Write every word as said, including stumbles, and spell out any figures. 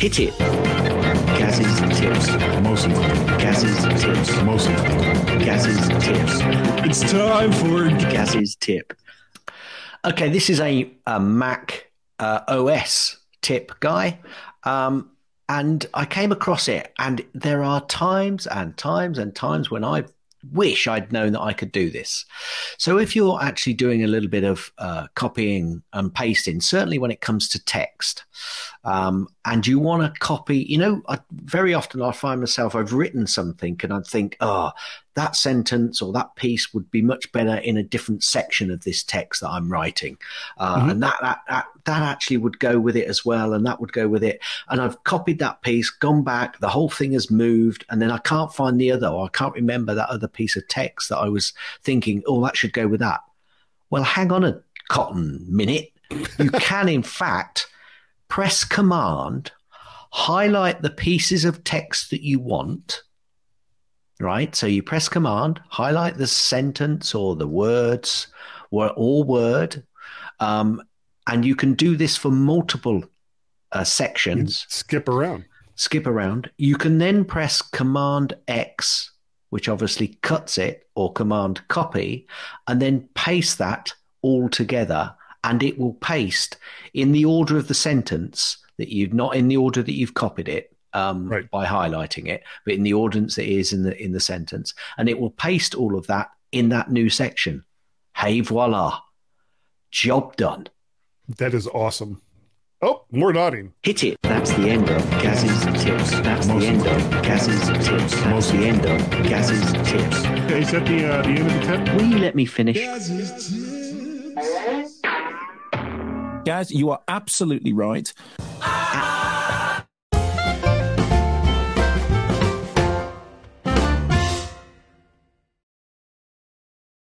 Hit it. Gaz's tips. Mostly. Gaz's tips. Mostly. Gaz's tips. It's time for Gaz's tip. Okay, this is a, a Mac uh, O S tip, Guy. Um, and I came across it, and there are times and times and times when I wish I'd known that I could do this. So if you're actually doing a little bit of uh, copying and pasting, certainly when it comes to text, um, and you want to copy, you know, I, very often I find myself, I've written something and I think, oh, that sentence or that piece would be much better in a different section of this text that I'm writing. Uh, mm-hmm. And that, that, that, that actually would go with it as well. And that would go with it. And I've copied that piece, gone back, the whole thing has moved. And then I can't find the other, or I can't remember that other piece of text that I was thinking, oh, that should go with that. Well, hang on a cotton minute. You can, in fact, press Command, highlight the pieces of text that you want. Right, so you press Command, highlight the sentence or the words or, or word, um, and you can do this for multiple uh, sections. You skip around. Skip around. You can then press Command X, which obviously cuts it, or Command Copy, and then paste that all together, and it will paste in the order of the sentence that you've not in the order that you've copied it. Um, right. By highlighting it, but in the ordinance it is in the in the sentence, and it will paste all of that in that new section. Hey, voila, job done. That is awesome. Oh, more nodding. Hit it. That's the end of Gaz's tips. That's Most the end of Gaz's tips. That's Most the end of Gaz's tips. Okay, is that the uh, the end of the tip? Will you let me finish? Gaz, you are absolutely right. A-